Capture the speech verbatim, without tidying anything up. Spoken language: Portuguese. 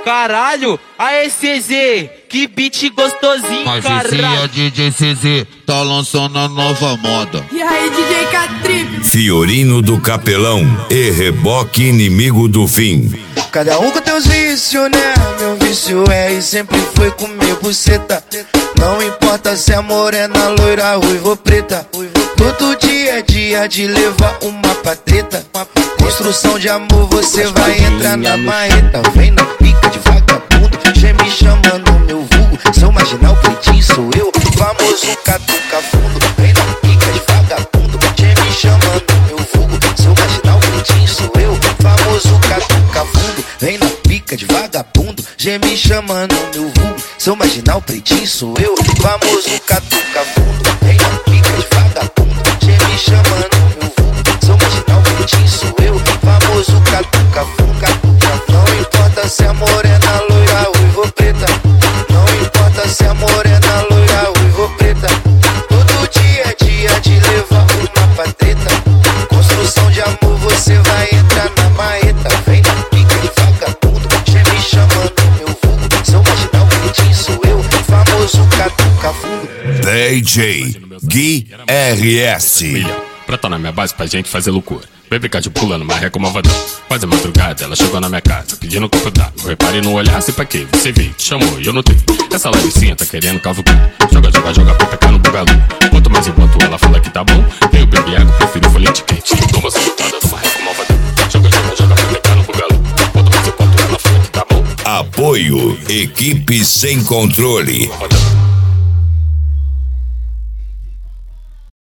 Caralho, aê C Z, que beat gostosinho, Mas caralho. a D J C Z tá lançando a nova moda. E aí, D J Catrip? Fiorino do Capelão e Reboque inimigo do fim. Cada um com teus vícios, né? Meu vício é e sempre foi comer buceta. Não importa se é morena, loira, ruiva ou preta. Todo dia é dia de levar uma patreta. Construção de amor, você vai entrar na marreta. Vem na pica de vagabundo, já me chamando meu vulgo. Sou marginal, pretinho, sou eu, famoso catuca fundo. Vem na pica de vagabundo, já me chamando meu vulgo. Sou marginal, pretinho, sou eu, famoso catuca fundo. Vem na pica de vagabundo, já me chamando meu vulgo. Sou marginal, pretinho, sou eu, famoso catuca fundo. Vem na pica de vagabundo, já me chamando meu vulgo. Sou marginal, pretinho, sou eu, famoso catuca fundo. Não importa se é morena, loira, ruiva ou preta. Não importa se é morena, loira, ruiva ou preta. Todo dia é dia de levar uma patreta. Construção de amor, você vai entrar na marreta. Vem na pica de vagabundo, já me chamando meu vulgo. Sou marginal, pretinho, sou eu, famoso catuca fundo. D J Gui R S. Pra tá na minha base pra gente fazer loucura. Bebê cá de pulando, marreca como avadão. Quase madrugada, ela chegou na minha casa pedindo copo d'água. Reparei no olhar, sei pra quê, você veio, te chamou e eu notei. Essa laricinha tá querendo cavucar. Joga, joga, joga, pepeca no bugalu. Quanto mais enquanto ela fala que tá bom, eu bebi água, prefiro folhete quente. Toma essa chutada do marreca como avadão. Joga, joga, joga, pepeca no bugalu. Quanto mais enquanto ela fala que tá bom. Apoio Equipe Sem Controle.